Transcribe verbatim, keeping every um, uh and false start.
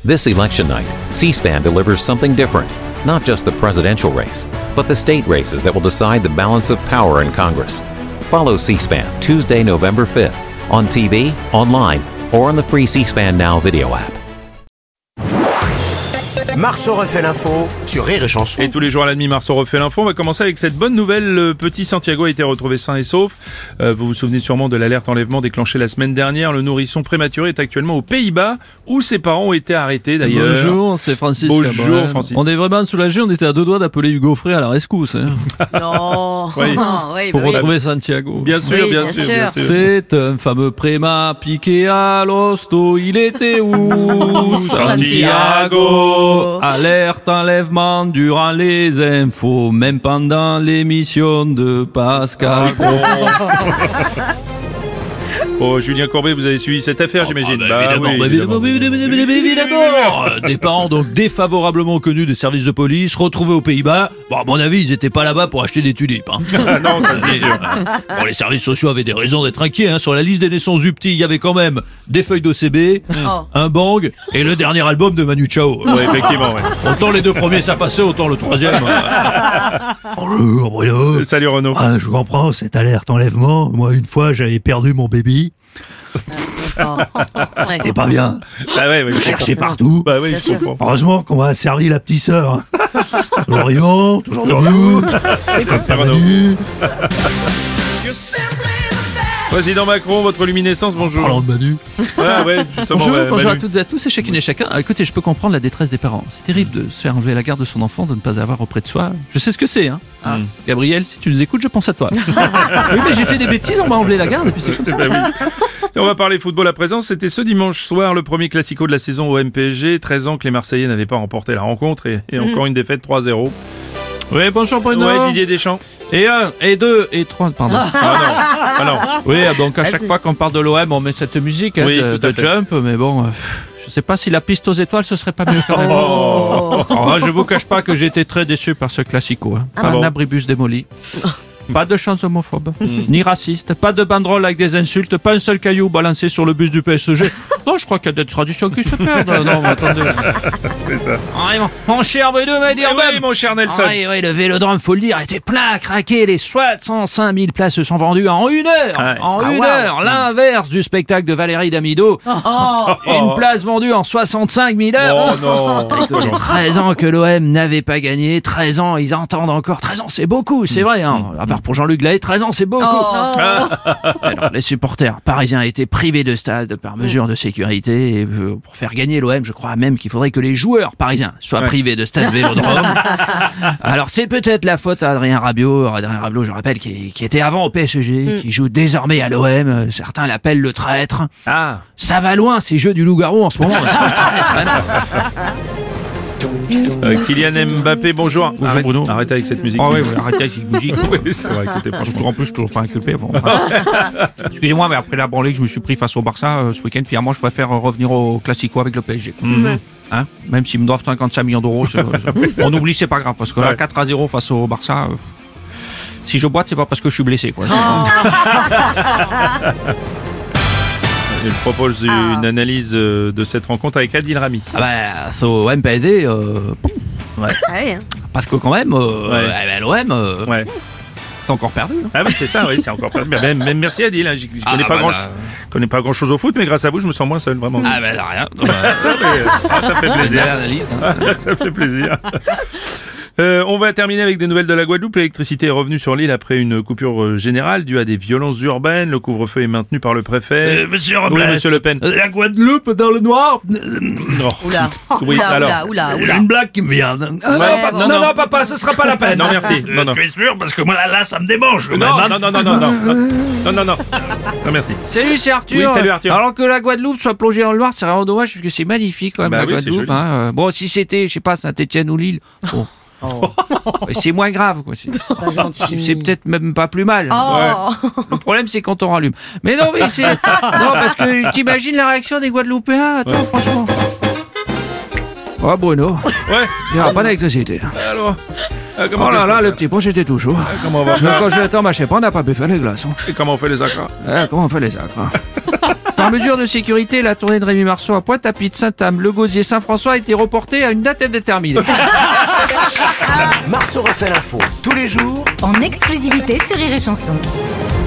This election night, C-SPAN delivers something different. Not just the presidential race, but the state races that will decide the balance of power in Congress. Follow C-SPAN Tuesday, November fifth, on T V, online, or on the free C-SPAN Now video app. Marceau refait l'info sur Rire et Chanson. Et tous les jours à la demi, Marceau refait l'info. On va commencer avec cette bonne nouvelle. Le petit Santiago a été retrouvé sain et sauf. Euh, vous vous souvenez sûrement de l'alerte enlèvement déclenchée la semaine dernière. Le nourrisson prématuré est actuellement aux Pays-Bas, où ses parents ont été arrêtés d'ailleurs. Bonjour, c'est Francis. Bonjour Cabrel. Francis. On est vraiment soulagés, on était à deux doigts d'appeler Hugo Frey à la rescousse. Hein. Non, Oui. oui, Pour bah oui. retrouver Santiago. Bien sûr, Oui, bien, bien sûr, sûr. bien sûr. C'est un fameux préma piqué à l'hosto, il était où Santiago. Alerte enlèvement durant les infos, même pendant l'émission de Pascal Pro. Oh, Julien Courbet, vous avez suivi cette affaire, j'imagine. Ah bah, évidemment, oui, bah, évidemment, évidemment, évidemment, évidemment. Des parents donc défavorablement connus des services de police, retrouvés aux Pays-Bas. Bon, à mon avis, ils étaient pas là-bas pour acheter des tulipes. Hein. Ah non, ça c'est sûr. Bon, les services sociaux avaient des raisons d'être inquiets. Hein. Sur la liste des naissances du petit, il y avait quand même des feuilles d'O C B, Oh. un bang et le dernier album de Manu Chao. Oui, effectivement, ouais. Autant les deux premiers ça passait, autant le troisième. euh. Bonjour Bruno. Salut Renaud. Ah, je comprends cette alerte enlèvement. Moi, une fois, j'avais perdu mon baby. Oh. Ouais. C'est pas bien. Ah ouais, ouais, je Cherché comprends. partout. Bah oui, Bien je sûr. comprends. Heureusement qu'on m'a servi la petite sœur. Toujours vivant, toujours debout. Comme pas Manu. Président Macron, votre luminescence, bonjour. Parlant de Manu. Ah ouais, justement. Bonjour, bah, bonjour à Manu. toutes et à tous et chacune et chacun. Ah, écoutez, je peux comprendre la détresse des parents. C'est terrible de se faire enlever la garde de son enfant, de ne pas avoir auprès de soi. Je sais ce que c'est, hein. Ah. Gabriel, si tu nous écoutes, je pense à toi. Oui, mais j'ai fait des bêtises, on m'a enlevé la garde et puis c'est comme ça. Bah oui. Et on va parler football à présent. C'était ce dimanche soir, le premier classico de la saison au M P S G. treize ans que les Marseillais n'avaient pas remporté la rencontre et, et encore une défaite trois zéro. Oui, bonjour Bruno. Ouais, Didier Deschamps. Et un, et deux, et trois, pardon. Ah non, ah non. Oui, donc à chaque Vas-y. fois qu'on parle de l'O M, on met cette musique hein, Oui, de, tout à de fait. Jump, mais bon, euh, je sais pas si la piste aux étoiles, ce serait pas mieux quand même. Oh. Alors là, je vous cache pas que j'ai été très déçu par ce classico. Hein. Pas bon un abribus démoli. Pas de chants homophobes, ni racistes, pas de banderoles avec des insultes, pas un seul caillou balancé sur le bus du P S G. Non, je crois qu'il y a des traditions qui se perdent. Non, mais attendez. C'est ça. Ah, oui, mon, mon cher Bruno m'a dit, Eh oui, mon cher Nelson. ah oui, oui, le Vélodrome, faut le dire, était plein à craquer. Les soixante-cinq mille places se sont vendues en une heure. Ouais. En Ah, une wow. heure. L'inverse du spectacle de Valérie Damido. Une place vendue en soixante-cinq mille heures. Oh non. Écoutez, treize ans que l'O M n'avait pas gagné. treize ans, ils entendent encore. treize ans, c'est beaucoup, c'est vrai. Hein. À part pour Jean-Luc Lahaye, treize ans, c'est beaucoup. Alors, les supporters parisiens étaient privés de stade par mesure de sécurité. Et euh, pour faire gagner l'O M, je crois même qu'il faudrait que les joueurs parisiens soient Ouais. privés de stade Vélodrome. Alors, c'est peut-être la faute à Adrien Rabiot. Adrien Rabiot, je rappelle, qui, qui était avant au P S G, qui joue désormais à l'O M. Euh, Certains l'appellent le traître. Ah. Ça va loin, ces jeux du loup-garou en ce moment. C'est pas le traître, hein, non. Euh, Kylian Mbappé, bonjour. Bonjour, Arrête- Bruno. Arrêtez avec cette musique. Ah oui, oui, arrêtez avec cette musique. Oui, c'est vrai, écoutez, franchement. En plus, je suis toujours pas inculpé. Bon. Excusez-moi, mais après la branlée que je me suis pris face au Barça euh, ce week-end, finalement, je préfère euh, revenir au Classico avec le P S G. Mhm. Hein, même s'ils me doivent cinquante-cinq millions d'euros, c'est- c'est- on oublie, c'est pas grave, parce que là, Ouais. quatre à zéro face au Barça, euh, si je boite, c'est pas parce que je suis blessé. Quoi. Il propose une analyse euh, de cette rencontre avec Adil Rami. Ah bah, so M P S G, euh, Ah oui, hein. parce que quand même, euh, Ouais. eh ben, l'O M, euh, Ouais. c'est encore perdu. hein. Ah oui, c'est ça, oui, c'est encore pas bien. Même, même merci Adil, hein. je, je Ah, connais, pas bah, grand, là. je connais pas grand chose au foot, mais grâce à vous, je me sens moins seul, vraiment. Ah ben, rien. Ah, mais, ah, ça fait Belle plaisir. analyse, hein. Ça fait plaisir. Euh, on va terminer avec des nouvelles de la Guadeloupe. L'électricité est revenue sur l'île après une coupure euh, générale due à des violences urbaines. Le couvre-feu est maintenu par le préfet. Euh, monsieur Oui, Robles, monsieur Le Pen. La Guadeloupe dans le noir. Non. Oula, Oui, oula, alors. oula, oula, J'ai oula. une blague qui me vient. Ouais, non, non, non, non. papa, ce sera pas la peine. Non, merci. Euh, Non, non. Tu es sûr parce que moi là, là, ça me démange. quand Non, même, non, hein. non, non, non, non, non, non, non, non, non, merci. Salut, c'est Arthur. Oui, salut, Arthur. Alors que la Guadeloupe soit plongée dans le noir, c'est vraiment dommage parce que c'est magnifique quand même Bah la oui, c'est Guadeloupe. joli. Hein. Euh, Bon, si c'était, je sais pas, Saint-Étienne ou Lille, bon, Oh, c'est moins grave. Quoi. C'est, pas gentil. c'est peut-être même pas plus mal. Oh. Le problème, c'est quand on rallume. Mais non, mais c'est non parce que t'imagines la réaction des Guadeloupéens. Attends, franchement. Oh Bruno, Ouais, il n'y aura pas d'électricité. alors euh, comment Oh là qu'est-ce là, qu'on le fait petit pot, c'était tout chaud. Comment on va Parce que faire quand j'attends ma chèvre, on n'a pas pu faire les glaçons. Et comment on fait les accords Eh, comment on fait les actes hein Par mesure de sécurité, la tournée de Rémi Marceau à Pointe-à-Pitre, Saint-Ame, Le Gosier, Saint-François a été reportée à une date indéterminée. Marceau refait l'info tous les jours En exclusivité sur Rire et Chanson.